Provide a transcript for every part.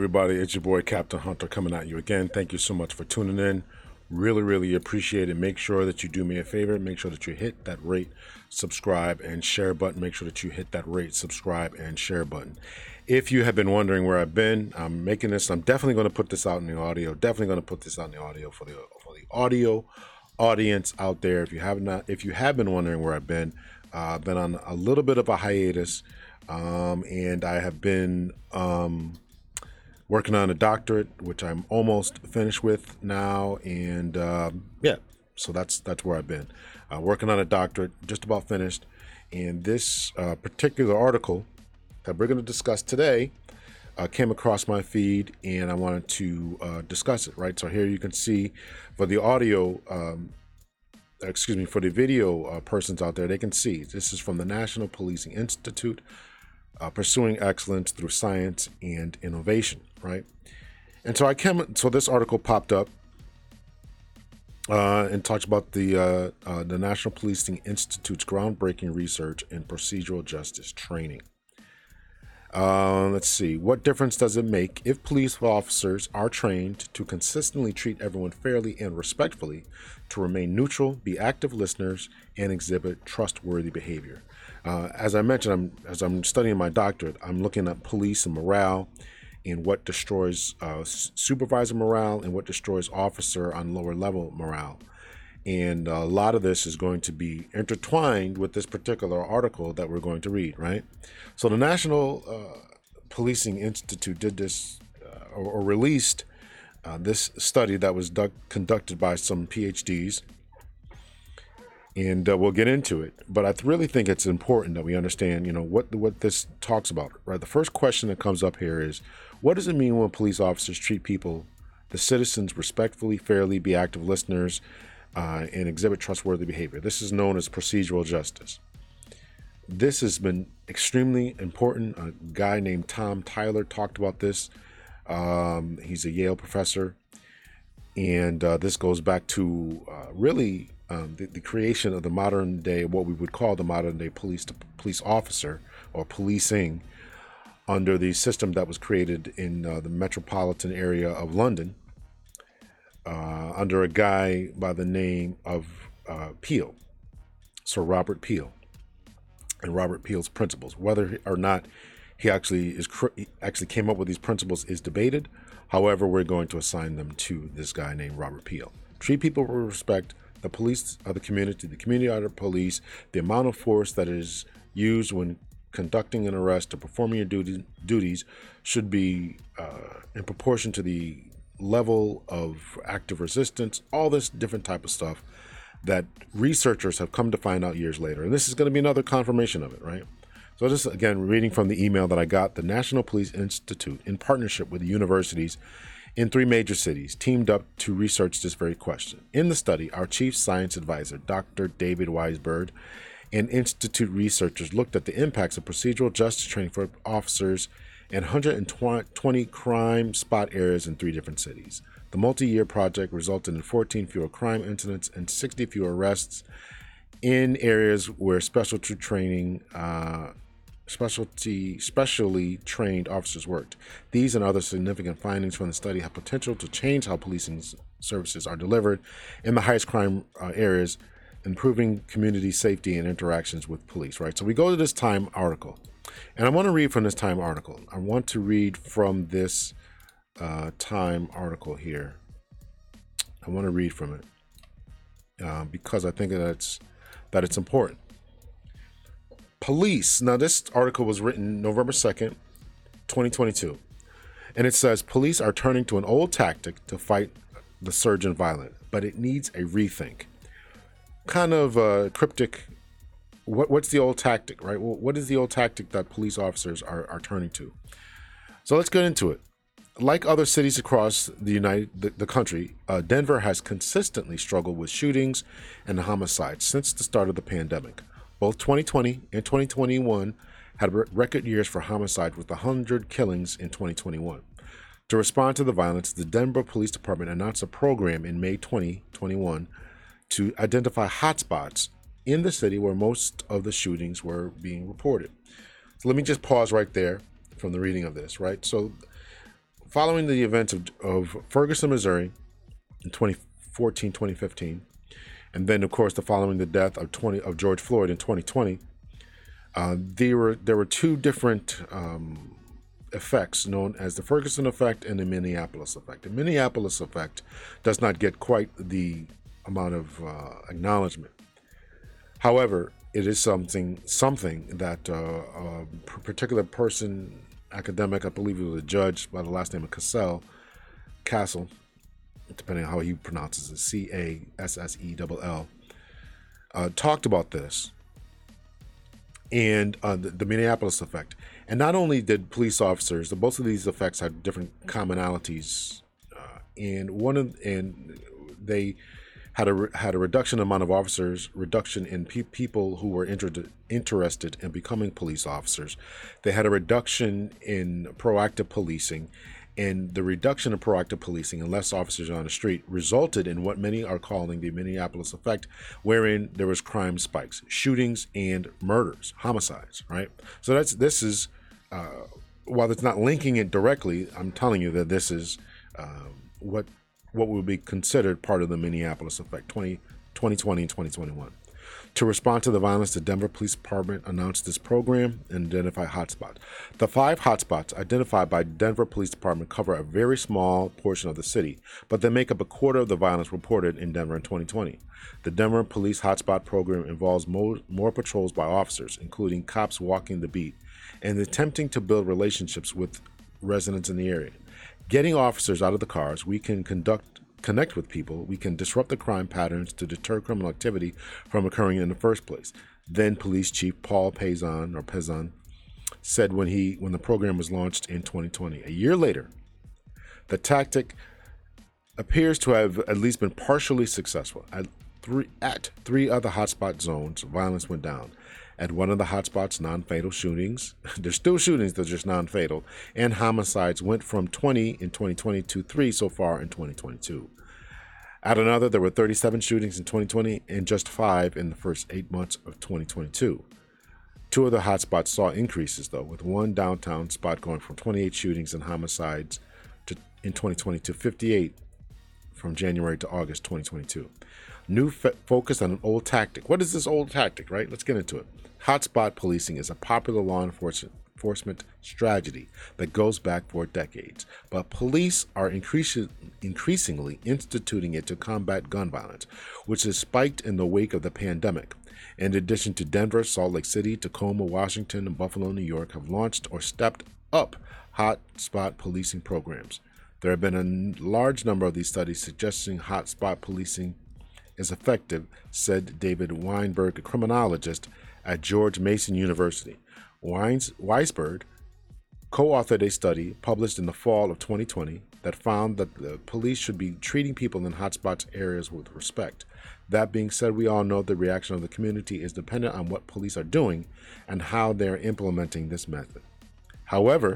everybody, it's your boy Captain Hunter coming at you again. Thank you so much for tuning in. Really appreciate it. Make sure that you do me a favor. Make sure that you hit that rate, subscribe, and share button. Make sure that you hit that rate, subscribe, and share button. If you have been wondering where I've been, I'm making this. I'm definitely going to put this out in the audio. Definitely going to put this out in the audio for the audio audience out there. If you have been wondering where I've been on a little bit of a hiatus, and I have been working on a doctorate, which I'm almost finished with now, and so that's where I've been working on a doctorate, just about finished. And this particular article that we're going to discuss today came across my feed, and I wanted to discuss it. Right, so here you can see for the audio, for the video persons out there, they can see this is from the National Policing Institute. Pursuing excellence through science and innovation, right? And so this article popped up and talks about the National Policing Institute's groundbreaking research in procedural justice training. Let's see, what difference does it make if police officers are trained to consistently treat everyone fairly and respectfully, to remain neutral, be active listeners, and exhibit trustworthy behavior? As I mentioned, as I'm studying my doctorate, I'm looking at police and morale, and what destroys supervisor morale and what destroys officer on lower level morale. And a lot of this is going to be intertwined with this particular article that we're going to read, right? So the National Policing Institute did this or released this study that was conducted by some PhDs. And we'll get into it, but I really think it's important that we understand, what this talks about, right? The first question that comes up here is, what does it mean when police officers treat people, the citizens, respectfully, fairly, be active listeners, and exhibit trustworthy behavior? This is known as procedural justice. This has been extremely important. A guy named Tom Tyler talked about this. He's a Yale professor, and this goes back to the creation of the modern day, what we would call the modern day police officer or policing, under the system that was created in the metropolitan area of London, under a guy by the name of Peel, Sir Robert Peel, and Robert Peel's principles. Whether or not he actually came up with these principles is debated. However, we're going to assign them to this guy named Robert Peel. Treat people with respect. The police are the community are the police. The amount of force that is used when conducting an arrest or performing your duties should be in proportion to the level of active resistance, all this different type of stuff that researchers have come to find out years later. And this is going to be another confirmation of it, right? So this, again, reading from the email that I got, the National Police Institute, in partnership with the universities in 3 major cities, teamed up to research this very question. In the study, our chief science advisor, Dr. David Weisberg, and institute researchers looked at the impacts of procedural justice training for officers in 120 crime spot areas in 3 different cities. The multi-year project resulted in 14 fewer crime incidents and 60 fewer arrests in areas where specially trained officers worked. These and other significant findings from the study have potential to change how policing services are delivered in the highest crime areas, improving community safety and interactions with police, right? So we go to this Time article, and I want to read from this Time article. I want to read from this Time article here. I want to read from it because I think that it's important. Police. Now, this article was written November 2nd, 2022. And it says, police are turning to an old tactic to fight the surge in violence, but it needs a rethink. Kind of cryptic. What's the old tactic, right? Well, what is the old tactic that police officers are turning to? So let's get into it. Like other cities across the country, Denver has consistently struggled with shootings and homicides since the start of the pandemic. Both 2020 and 2021 had record years for homicide, with 100 killings in 2021. To respond to the violence, the Denver Police Department announced a program in May 2021 to identify hotspots in the city where most of the shootings were being reported. So let me just pause right there from the reading of this, right? So following the events of Ferguson, Missouri in 2014, 2015, and then, of course, following the death of George Floyd in 2020, there were two different effects known as the Ferguson effect and the Minneapolis effect. The Minneapolis effect does not get quite the amount of acknowledgement. However, it is something that a particular person, academic, I believe it was a judge by the last name of Castle, depending on how he pronounces it, Cassell, talked about this and the Minneapolis effect. And not only did police officers, both of these effects had different commonalities, and they had a reduction amount of officers, reduction in people who were interested in becoming police officers. They had a reduction in proactive policing, and the reduction of proactive policing and less officers on the street resulted in what many are calling the Minneapolis effect, wherein there was crime spikes, shootings, and murders, homicides. Right. So this is while it's not linking it directly, I'm telling you that this is what will be considered part of the Minneapolis effect, 2020 and 2021. To respond to the violence, the Denver Police Department announced this program and identified hotspots. The 5 hotspots identified by Denver Police Department cover a very small portion of the city, but they make up a quarter of the violence reported in Denver in 2020. The Denver Police Hotspot Program involves more patrols by officers, including cops walking the beat, and attempting to build relationships with residents in the area. Getting officers out of the cars, we can connect with people, we can disrupt the crime patterns to deter criminal activity from occurring in the first place. Then Police Chief Paul Pezan said when the program was launched in 2020. A year later, the tactic appears to have at least been partially successful. At three other hotspot zones, violence went down. At one of the hotspots, non-fatal shootings, there's still shootings, they're just non-fatal, and homicides went from 20 in 2020 to 3 so far in 2022. At another, there were 37 shootings in 2020 and just 5 in the first 8 months of 2022. 2 of the hotspots saw increases, though, with one downtown spot going from 28 shootings and homicides in 2020 to 58 from January to August 2022. New focus on an old tactic. What is this old tactic, right? Let's get into it. Hotspot policing is a popular law enforcement strategy that goes back for decades, but police are increasingly instituting it to combat gun violence, which has spiked in the wake of the pandemic. In addition to Denver, Salt Lake City, Tacoma, Washington, and Buffalo, New York have launched or stepped up hotspot policing programs. There have been a large number of these studies suggesting hotspot policing is effective, said David Weinberg, a criminologist at George Mason University. Weisberg co-authored a study published in the fall of 2020 that found that the police should be treating people in hotspots areas with respect. That being said, we all know the reaction of the community is dependent on what police are doing and how they're implementing this method. However,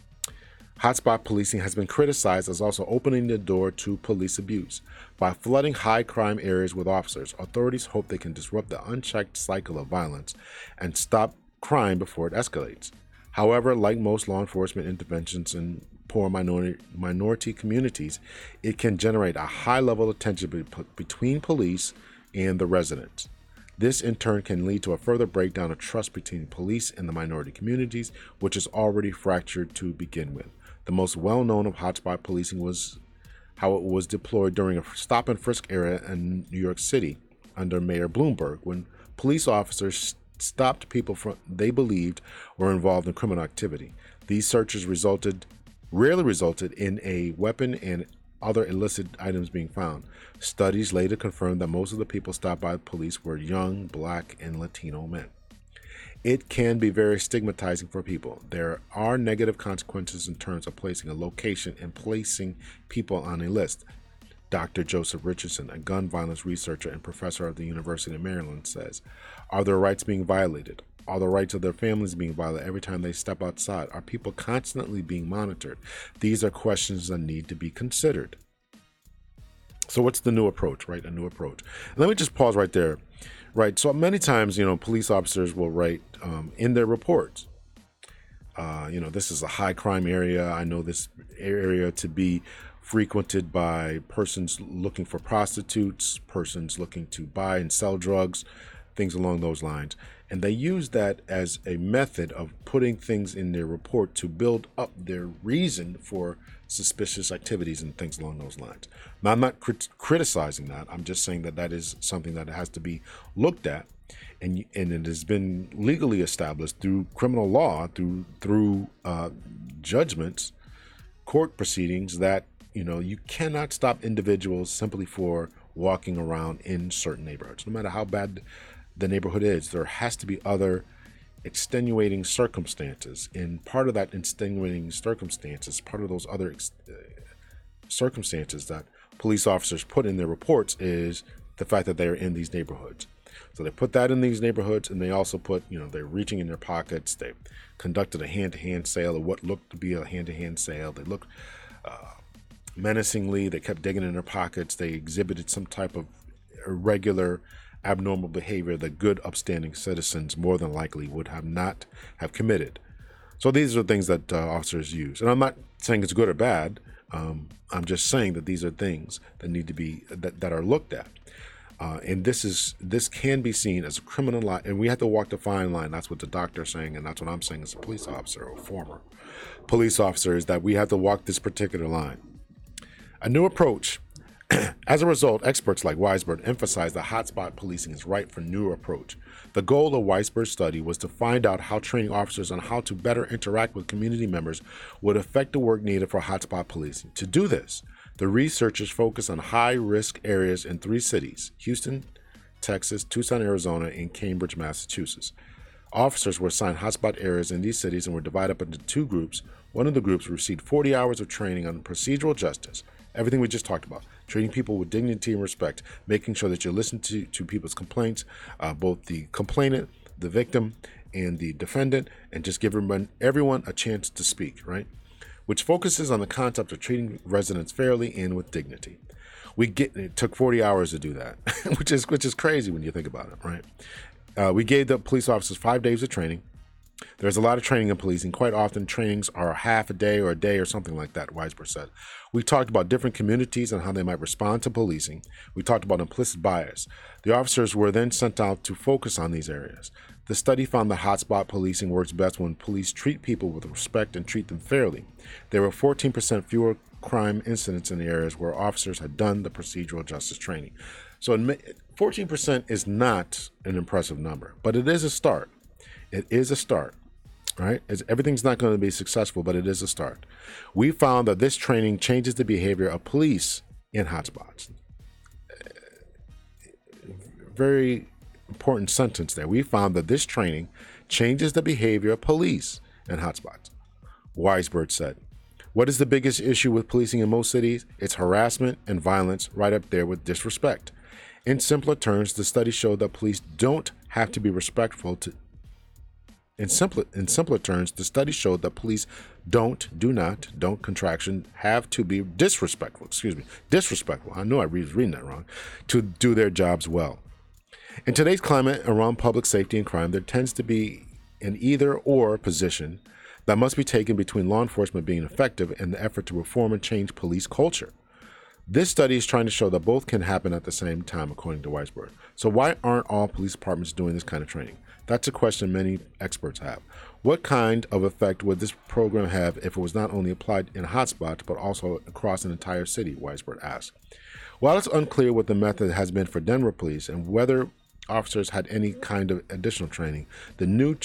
hotspot policing has been criticized as also opening the door to police abuse. By flooding high crime areas with officers, authorities hope they can disrupt the unchecked cycle of violence and stop crime before it escalates. However, like most law enforcement interventions in poor minority communities, it can generate a high level of tension between police and the residents. This in turn can lead to a further breakdown of trust between police and the minority communities, which is already fractured to begin with. The most well-known of hotspot policing was how it was deployed during a stop and frisk era in New York City under Mayor Bloomberg, when police officers stopped people they believed were involved in criminal activity. These searches rarely resulted in a weapon and other illicit items being found. Studies later confirmed that most of the people stopped by the police were young, Black, and Latino men. It can be very stigmatizing for people. There are negative consequences in terms of placing a location and placing people on a list. Dr. Joseph Richardson, a gun violence researcher and professor of the University of Maryland, says, "Are their rights being violated? Are the rights of their families being violated every time they step outside? Are people constantly being monitored? These are questions that need to be considered." So what's the new approach, right? A new approach. Let me just pause right there. Right. So many times, police officers will write in their reports, This is a high crime area. I know this area to be frequented by persons looking for prostitutes, persons looking to buy and sell drugs, things along those lines. And they use that as a method of putting things in their report to build up their reason for suspicious activities and things along those lines. Now, I'm not criticizing that. I'm just saying that that is something that has to be looked at. And it has been legally established through criminal law, through judgments, court proceedings, that you cannot stop individuals simply for walking around in certain neighborhoods. No matter how bad the neighborhood is, there has to be other extenuating circumstances. And part of that extenuating circumstances, part of those other circumstances that police officers put in their reports, is the fact that they're in these neighborhoods. So they put that in these neighborhoods, and they also put, they're reaching in their pockets. They conducted a hand-to-hand sale, or what looked to be a hand-to-hand sale. They looked menacingly. They kept digging in their pockets. They exhibited some type of irregular, abnormal behavior that good, upstanding citizens more than likely would not have committed. So these are things that officers use. And I'm not saying it's good or bad. I'm just saying that these are things that need to be, that are looked at. And this can be seen as a criminal line, and we have to walk the fine line. That's what the doctor's saying, and that's what I'm saying as a police officer or former police officer, is that we have to walk this particular line. A new approach. As a result, experts like Weisberg emphasize that hotspot policing is ripe for new approach. The goal of Weisberg's study was to find out how training officers on how to better interact with community members would affect the work needed for hotspot policing. To do this, the researchers focused on high-risk areas in 3 cities: Houston, Texas, Tucson, Arizona, and Cambridge, Massachusetts. Officers were assigned hotspot areas in these cities and were divided up into 2 groups. One of the groups received 40 hours of training on procedural justice, everything we just talked about, treating people with dignity and respect, making sure that you listen to people's complaints, both the complainant, the victim, and the defendant, and just give everyone a chance to speak, right? Which focuses on the concept of treating residents fairly and with dignity. It took 40 hours to do that, which is crazy when you think about it, right? We gave the police officers 5 days of training. There's a lot of training in policing. Quite often, trainings are half a day or a day or something like that, Weisberg said. We talked about different communities and how they might respond to policing. We talked about implicit bias. The officers were then sent out to focus on these areas. The study found that hotspot policing works best when police treat people with respect and treat them fairly. There were 14% fewer crime incidents in the areas where officers had done the procedural justice training. So 14% is not an impressive number, but it is a start. It is a start, right? Everything's not going to be successful, but it is a start. We found that this training changes the behavior of police in hotspots. Very important sentence there. We found that this training changes the behavior of police in hotspots. Weisberg said, "What is the biggest issue with policing in most cities? It's harassment and violence, right up there with disrespect. In simpler terms, the study showed that police don't have to be respectful to In simpler terms, the study showed that police don't have to be disrespectful. I know I was reading that wrong. To do their jobs well. In today's climate around public safety and crime, there tends to be an either-or position that must be taken between law enforcement being effective and the effort to reform and change police culture. This study is trying to show that both can happen at the same time, according to Weisberg. So why aren't all police departments doing this kind of training? That's a question many experts have. What kind of effect would this program have if it was not only applied in hotspots, but also across an entire city, Weisberg asked. While it's unclear what the method has been for Denver police and whether officers had any kind of additional training, the new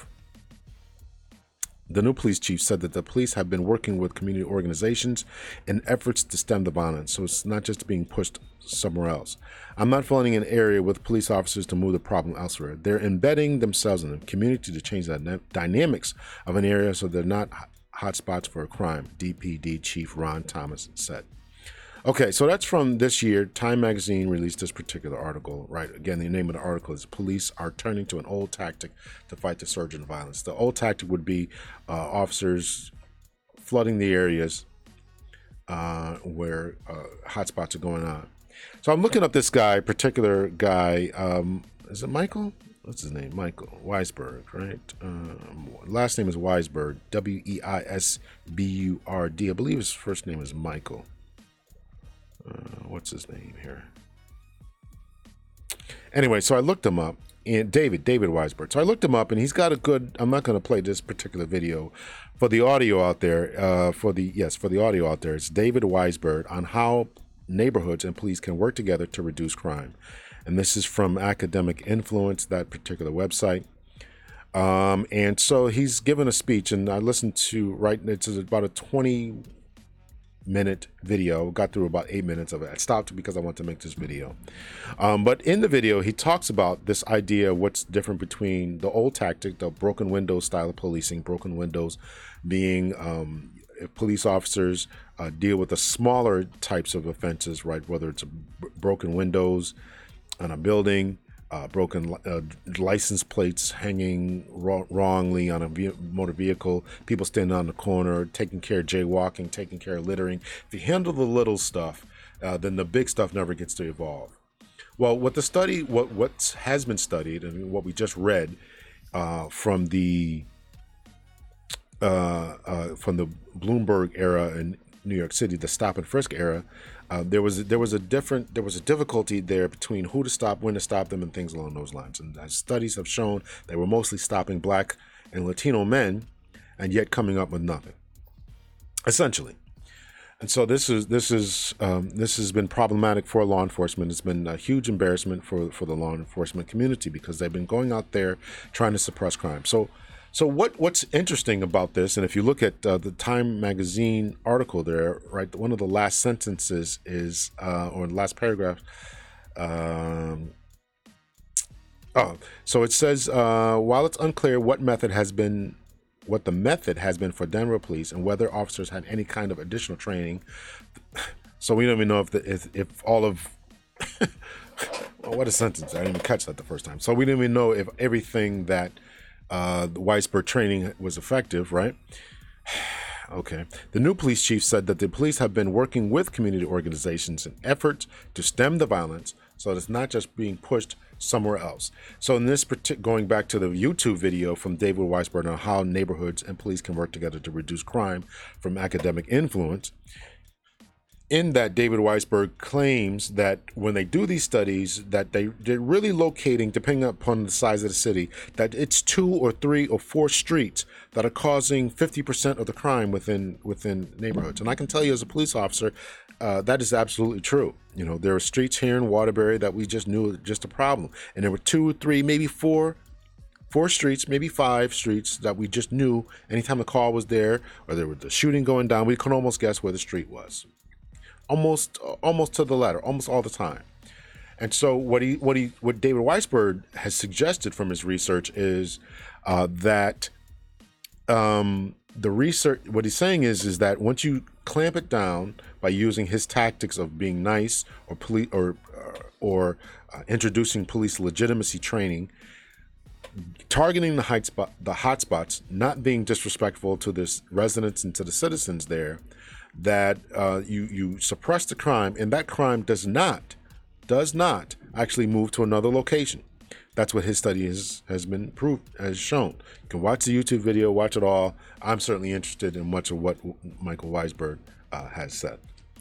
police chief said that the police have been working with community organizations in efforts to stem the violence, so it's not just being pushed somewhere else. I'm not flooding an area with police officers to move the problem elsewhere. They're embedding themselves in the community to change the dynamics of an area so they're not hotspots for a crime, DPD Chief Ron Thomas said. Okay, so that's from this year. Time magazine released this particular article, right? Again, the name of the article is "Police Are Turning to an Old Tactic to Fight the Surge in Violence." The old tactic would be officers flooding the areas where hotspots are going on. So I'm looking up this particular guy. Is it Michael? what's his name? Michael Weisberg, right? Last name is Weisberg, Weisburd. I believe his first name is Michael. What's his name here? Anyway, so I looked him up, and David Weisberg. So I looked him up, and he's got a good. I'm not going to play this particular video for the audio out there. For the audio out there, it's David Weisberg on how neighborhoods and police can work together to reduce crime, and this is from Academic Influence, that particular website. And so he's given a speech, and I listened to it's about a 20-minute video. Got through about 8 minutes of it. I stopped because I want to make this video. But in the video, he talks about this idea of what's different between the old tactic, the broken windows style of policing, broken windows being if police officers deal with the smaller types of offenses, right? Whether it's broken windows on a building, broken license plates hanging wrongly on a motor vehicle, people standing on the corner, taking care of jaywalking, taking care of littering. If you handle the little stuff, then the big stuff never gets to evolve. Well, what has been studied, and what we just read from the Bloomberg era in New York City, the stop and frisk era, there was a difficulty there between who to stop, when to stop them, and things along those lines. And as studies have shown, they were mostly stopping Black and Latino men, and yet coming up with nothing, essentially. And so this has been problematic for law enforcement. It's been a huge embarrassment for the law enforcement community, because they've been going out there trying to suppress crime. So what's interesting about this, and if you look at the Time magazine article there, right, one of the last sentences is, or the last paragraph, so it says, while it's unclear what the method has been for Denver police and whether officers had any kind of additional training, so we don't even know if all of, well, what a sentence, I didn't even catch that the first time. So we didn't even know if everything that the Weisberg training was effective, right? Okay. The new police chief said that the police have been working with community organizations in efforts to stem the violence, so it's not just being pushed somewhere else. So in this going back to the YouTube video from David Weisberg on how neighborhoods and police can work together to reduce crime from Academic Influence, in that David Weisberg claims that when they do these studies, that they're really locating, depending upon the size of the city, that it's 2 or 3 or 4 streets that are causing 50% of the crime within neighborhoods. And I can tell you as a police officer, that is absolutely true. You know, there are streets here in Waterbury that we just knew were just a problem. And there were 2, 3, maybe 4 streets, maybe 5 streets that we just knew anytime a call was there or there was a shooting going down, we could almost guess where the street was. Almost to the letter, almost all the time. And so what David Weisberg has suggested from his research is that the research, what he's saying is that once you clamp it down by using his tactics of being nice or introducing police legitimacy training, targeting the hotspots, not being disrespectful to the residents and to the citizens there, that you suppress the crime, and that crime does not actually move to another location. That's what his study has shown. You can watch the YouTube video, watch it all. I'm certainly interested in much of what Michael Weisberg has said.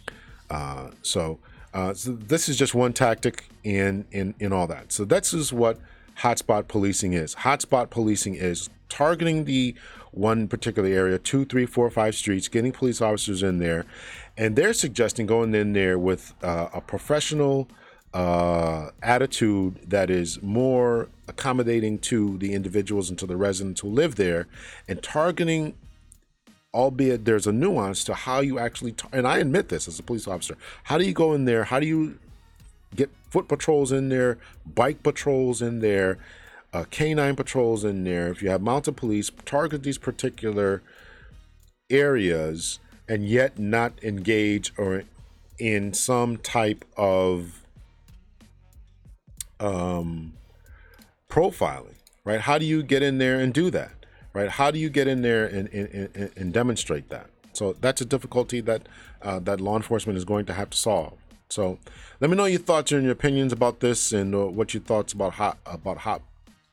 So this is just one tactic in all that. So this is what hotspot policing is. Hotspot policing is targeting the one particular area, 2, 3, 4, 5 streets, getting police officers in there, and they're suggesting going in there with a professional attitude that is more accommodating to the individuals and to the residents who live there, and targeting, albeit there's a nuance to how you actually, and I admit this as a police officer, how do you go in there, how do you get foot patrols in there, bike patrols in there, canine patrols in there, if you have mounted police, target these particular areas and yet not engage or in some type of profiling, right? How do you get in there and do that, right? How do you get in there and demonstrate that? So that's a difficulty that that law enforcement is going to have to solve. So let me know your thoughts and your opinions about this, and what your thoughts about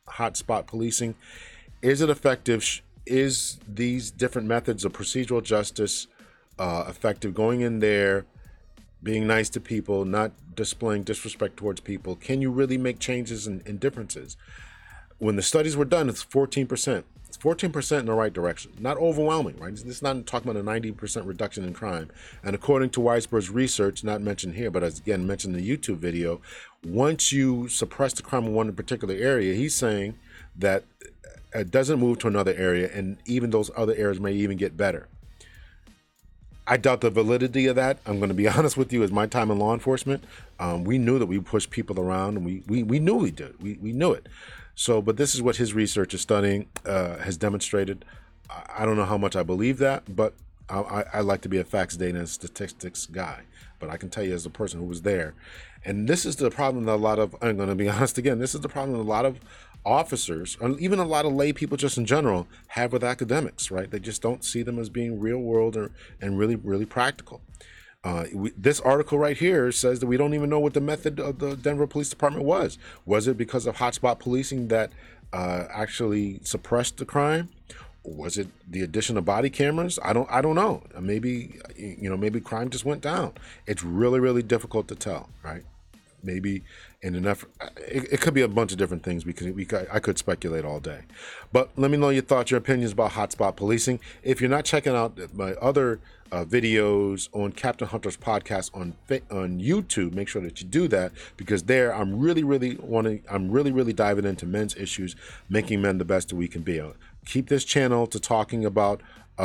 hotspot policing? Is it effective? Is these different methods of procedural justice effective? Going in there, being nice to people, not displaying disrespect towards people. Can you really make changes and differences? When the studies were done, it's 14%. It's 14% in the right direction. Not overwhelming, right? This is not talking about a 90% reduction in crime. And according to Weisberg's research, not mentioned here, but as again mentioned in the YouTube video, once you suppress the crime in one particular area, he's saying that it doesn't move to another area, and even those other areas may even get better. I doubt the validity of that. I'm going to be honest with you. As my time in law enforcement, we knew that we pushed people around, and we knew we did. We knew it. So, but this is what his research is studying, has demonstrated. I don't know how much I believe that, but I like to be a facts, data, and statistics guy. But I can tell you as a person who was there. And this is the problem that I'm going to be honest again, this is the problem that a lot of officers, and even a lot of lay people just in general, have with academics, right? They just don't see them as being real world and really, really practical. This article right here says that we don't even know what the method of the Denver Police Department was. Was it because of hotspot policing that actually suppressed the crime? Or was it the addition of body cameras? I don't know. Maybe crime just went down. It's really, really difficult to tell, right? Maybe in an effort, it could be a bunch of different things. I could speculate all day, but let me know your thoughts, your opinions about hotspot policing. If you're not checking out my other videos on Captain Hunter's podcast on YouTube, make sure that you do that, because there I'm really diving into men's issues, making men the best that we can be. Keep this channel to talking about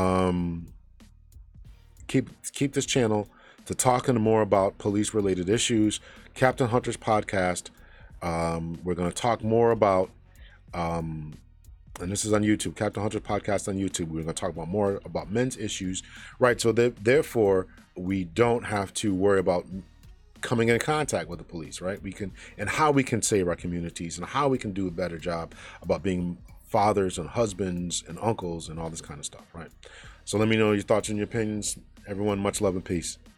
keep this channel to talking more about police-related issues. Captain Hunter's podcast. We're going to talk more about, and this is on YouTube, Captain Hunter's podcast on YouTube. We're going to talk about more about men's issues, right? So therefore, we don't have to worry about coming in contact with the police, right? And how we can save our communities, and how we can do a better job about being fathers and husbands and uncles and all this kind of stuff, right? So let me know your thoughts and your opinions. Everyone, much love and peace.